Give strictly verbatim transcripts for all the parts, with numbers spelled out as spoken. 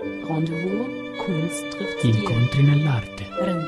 Rendezvous, Kunst trifft Incontri nell'arte.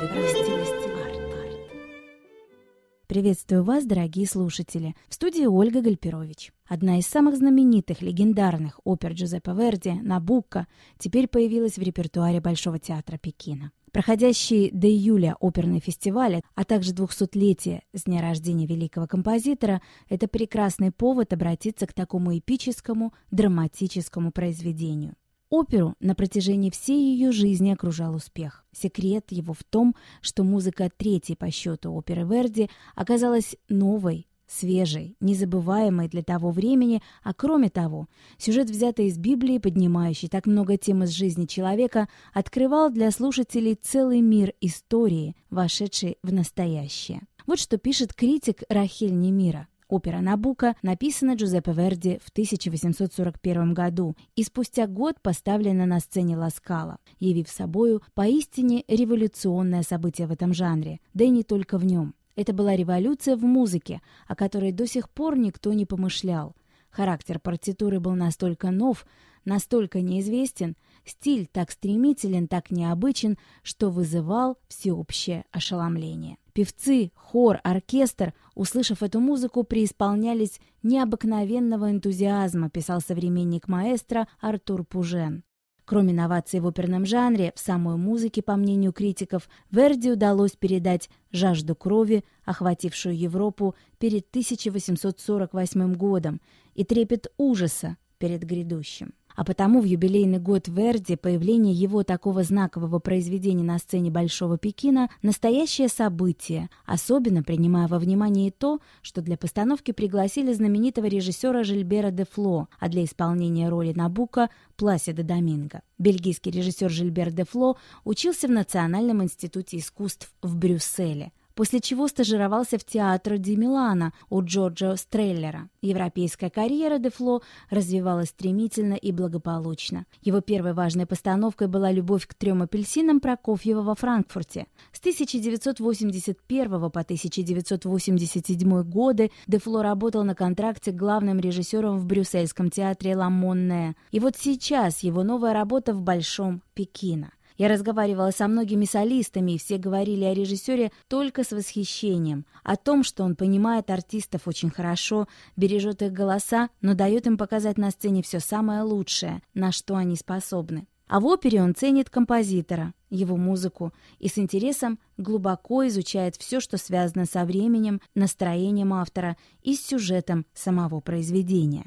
Приветствую вас, дорогие слушатели. В студии Ольга Гальперович. Одна из самых знаменитых, легендарных опер Джузеппе Верди «Набуко» теперь появилась в репертуаре Большого театра Пекина. Проходящие до июля оперные фестивали, а также двухсотлетие с дня рождения великого композитора – это прекрасный повод обратиться к такому эпическому, драматическому произведению. Оперу на протяжении всей ее жизни окружал успех. Секрет его в том, что музыка третьей по счету оперы Верди оказалась новой, свежей, незабываемой для того времени, а кроме того, сюжет, взятый из Библии, поднимающий так много тем из жизни человека, открывал для слушателей целый мир истории, вошедший в настоящее. Вот что пишет критик Рахель Немира. Опера «Набуко» написана Джузеппе Верди в тысяча восемьсот сорок первом году и спустя год поставлена на сцене Ла Скала, явив собою поистине революционное событие в этом жанре, да и не только в нем. Это была революция в музыке, о которой до сих пор никто не помышлял. Характер партитуры был настолько нов, настолько неизвестен, стиль так стремителен, так необычен, что вызывал всеобщее ошеломление. Певцы, хор, оркестр, услышав эту музыку, преисполнялись необыкновенного энтузиазма, писал современник маэстро Артур Пужен. Кроме новаций в оперном жанре, в самой музыке, по мнению критиков, Верди удалось передать жажду крови, охватившую Европу перед тысяча восемьсот сорок восьмым годом, и трепет ужаса перед грядущим. А потому в юбилейный год Верди появление его такого знакового произведения на сцене Большого Пекина – настоящее событие, особенно принимая во внимание то, что для постановки пригласили знаменитого режиссера Жильбера де Фло, а для исполнения роли Набуко – Пласидо Доминго. Бельгийский режиссер Жильбер де Фло учился в Национальном институте искусств в Брюсселе, после чего стажировался в Театро ди Милано у Джорджо Стреллера. Европейская карьера де Фло развивалась стремительно и благополучно. Его первой важной постановкой была «Любовь к трем апельсинам» Прокофьева во Франкфурте. С тысяча девятьсот восемьдесят первого по тысяча девятьсот восемьдесят седьмой годы де Фло работал на контракте главным режиссером в брюссельском театре «Ла Монне». И вот сейчас его новая работа в Большом Пекино. Я разговаривала со многими солистами, и все говорили о режиссере только с восхищением, о том, что он понимает артистов очень хорошо, бережет их голоса, но дает им показать на сцене все самое лучшее, на что они способны. А в опере он ценит композитора, его музыку, и с интересом глубоко изучает все, что связано со временем, настроением автора и с сюжетом самого произведения.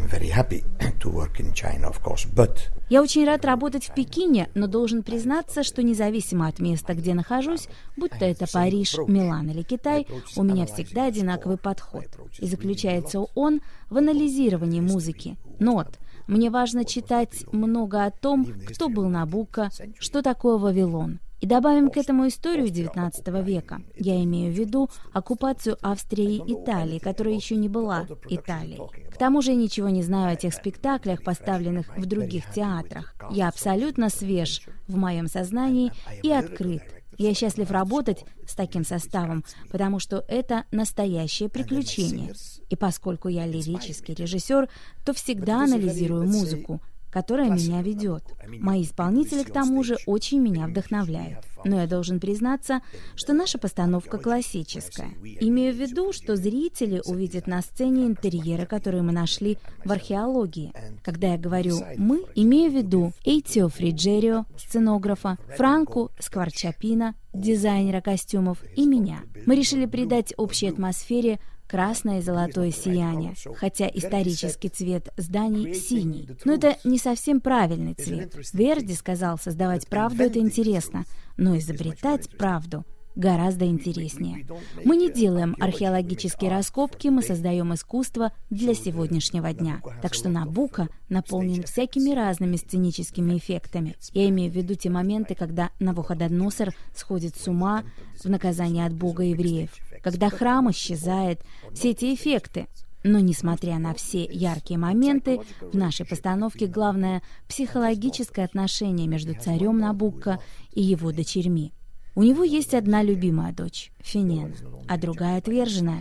Я очень рад работать в Пекине, но должен признаться, что независимо от места, где нахожусь, будь то это Париж, Милан или Китай, у меня всегда одинаковый подход. И заключается он в анализировании музыки, нот. Мне важно читать много о том, кто был Набуко, что такое Вавилон. И добавим к этому историю девятнадцатого века. Я имею в виду оккупацию Австрии и Италии, которая еще не была Италией. К тому же я ничего не знаю о тех спектаклях, поставленных в других театрах. Я абсолютно свеж в моем сознании и открыт. Я счастлив работать с таким составом, потому что это настоящее приключение. И поскольку я лирический режиссер, то всегда анализирую музыку, которая меня ведет. Мои исполнители, к тому же, очень меня вдохновляют. Но я должен признаться, что наша постановка классическая. Имею в виду, что зрители увидят на сцене интерьеры, которые мы нашли в археологии. Когда я говорю «мы», имею в виду Эйтио Фриджерио, сценографа, Франку Скварчапино, дизайнера костюмов, и меня. Мы решили придать общей атмосфере красное и золотое сияние, хотя исторический цвет зданий синий. Но это не совсем правильный цвет. Верди сказал, создавать правду — это интересно, но изобретать правду гораздо интереснее. Мы не делаем археологические раскопки, мы создаем искусство для сегодняшнего дня. Так что Набуко наполнен всякими разными сценическими эффектами. Я имею в виду те моменты, когда Навуходоносор сходит с ума в наказание от Бога евреев, когда храм исчезает, все эти эффекты. Но, несмотря на все яркие моменты, в нашей постановке главное психологическое отношение между царем Набуко и его дочерьми. У него есть одна любимая дочь, Финена, а другая отверженная.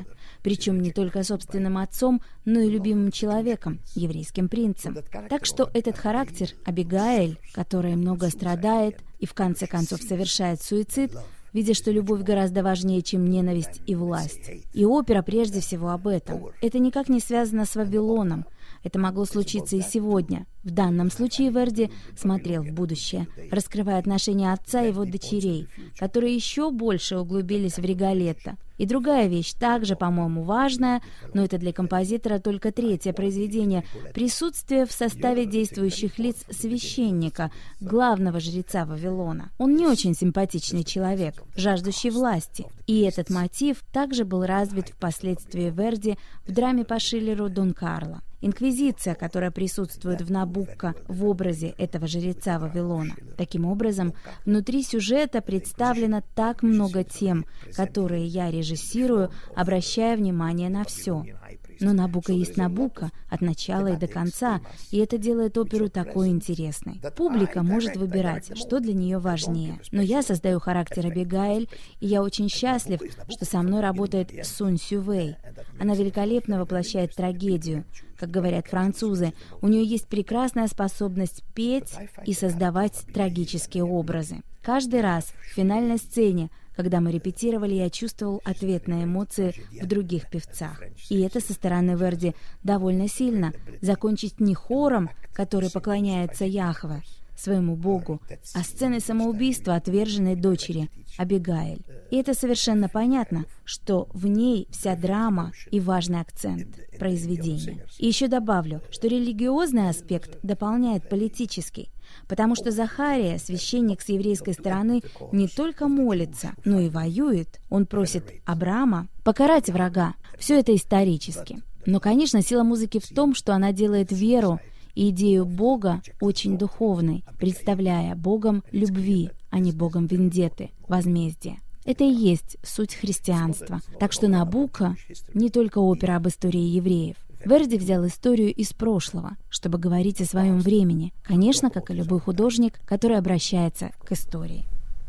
причем не только собственным отцом, но и любимым человеком, еврейским принцем. Так что этот характер Абигаэль, которая много страдает и в конце концов совершает суицид, видя, что любовь гораздо важнее, чем ненависть и власть. И опера прежде всего об этом. Это никак не связано с Вавилоном. Это могло случиться и сегодня. В данном случае Верди смотрел в будущее, раскрывая отношения отца и его дочерей, которые еще больше углубились в Риголетто. И другая вещь, также, по-моему, важная, но это для композитора только третье произведение, присутствие в составе действующих лиц священника, главного жреца Вавилона. Он не очень симпатичный человек, жаждущий власти. И этот мотив также был развит впоследствии Верди в драме по Шиллеру «Дон Карло». Инквизиция, которая присутствует в Набукко в образе этого жреца Вавилона. Таким образом, внутри сюжета представлено так много тем, которые я режиссирую, обращая внимание на все. Но Набукко есть Набукко от начала и до конца, и это делает оперу такой интересной. Публика может выбирать, что для нее важнее. Но я создаю характер Абигаэль, и я очень счастлив, что со мной работает Сунь Сювей. Она великолепно воплощает трагедию. Как говорят французы, у нее есть прекрасная способность петь и создавать трагические образы. Каждый раз в финальной сцене, когда мы репетировали, я чувствовал ответ на эмоции в других певцах. И это со стороны Верди довольно сильно. Закончить не хором, который поклоняется Яхве, своему Богу, а сценой самоубийства отверженной дочери Абигаэль. И это совершенно понятно, что в ней вся драма и важный акцент произведения. И еще добавлю, что религиозный аспект дополняет политический, потому что Захария, священник с еврейской стороны, не только молится, но и воюет. Он просит Абрама покарать врага. Все это исторически. Но, конечно, сила музыки в том, что она делает веру и идею Бога очень духовной, представляя Богом любви, а не Богом вендетты, возмездия. Это и есть суть христианства. Так что Набукко не только опера об истории евреев. Верди взял историю из прошлого, чтобы говорить о своем времени, конечно, как и любой художник, который обращается к истории.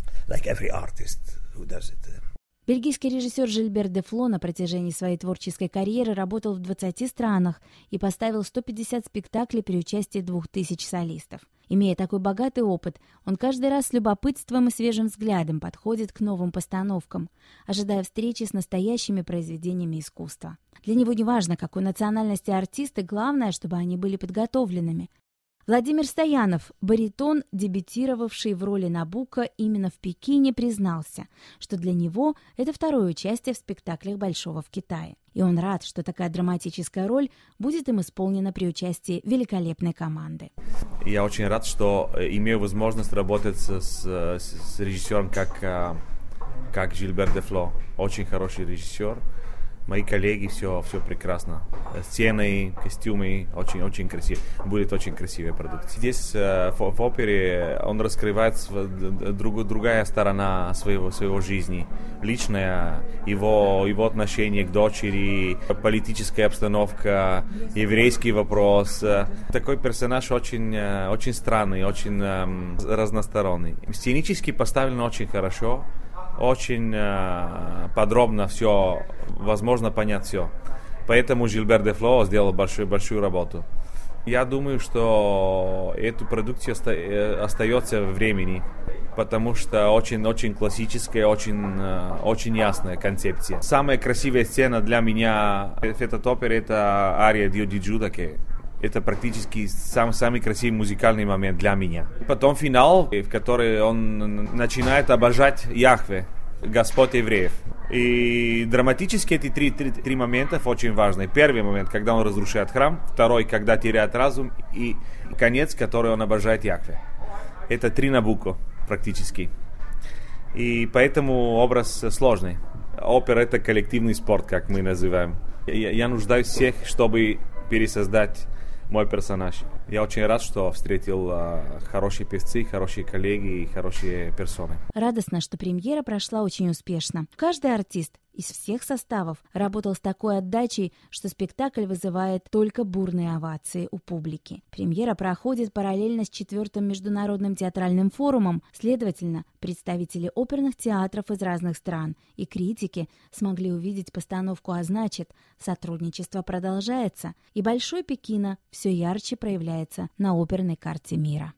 Бельгийский режиссер Жильбер де Фло на протяжении своей творческой карьеры работал в двадцати странах и поставил сто пятьдесят спектаклей при участии двух тысяч солистов. Имея такой богатый опыт, он каждый раз с любопытством и свежим взглядом подходит к новым постановкам, ожидая встречи с настоящими произведениями искусства. Для него не важно, какой национальности артисты, главное, чтобы они были подготовленными. Владимир Стоянов, баритон, дебютировавший в роли Набукко именно в Пекине, признался, что для него это второе участие в спектаклях Большого в Китае. И он рад, что такая драматическая роль будет им исполнена при участии великолепной команды. Я очень рад, что имею возможность работать с, с, с режиссером, как, как Жильбер де Фло. Очень хороший режиссер. Мои коллеги, все, все прекрасно. Сцены, костюмы, очень-очень красиво. Будет очень красивый продукт. Здесь в, в опере он раскрывает друг, другая сторона своего, своего жизни. Личная, его, его отношение к дочери, политическая обстановка, еврейский вопрос. Такой персонаж очень, очень странный, очень разносторонний. Сценически поставлен очень хорошо. Очень э, подробно все, возможно понять все. Поэтому Жильбер де Фло сделал большую, большую работу. Я думаю, что эту продукцию оста- остается в времени, потому что очень-очень классическая, очень, э, очень ясная концепция. Самая красивая сцена для меня в этой опере — это ария Dio di Giudice. Это практически сам, самый красивый музыкальный момент для меня. Потом финал, в который он начинает обожать Яхве, Господь евреев. И драматически эти три, три, три момента очень важны. Первый момент, когда он разрушает храм. Второй, когда теряет разум. И конец, который он обожает Яхве. Это три Набукко практически. И поэтому образ сложный. Опера — это коллективный спорт, как мы называем. Я, я нуждаюсь всех, чтобы пересоздать мой персонаж. Я очень рад, что встретил э, хорошие певцы, хорошие коллеги и хорошие персоны. Радостно, что премьера прошла очень успешно. Каждый артист из всех составов работал с такой отдачей, что спектакль вызывает только бурные овации у публики. Премьера проходит параллельно с четвертым международным театральным форумом, следовательно, представители оперных театров из разных стран и критики смогли увидеть постановку, а значит, сотрудничество продолжается, и Большой Пекино все ярче проявляется на оперной карте мира.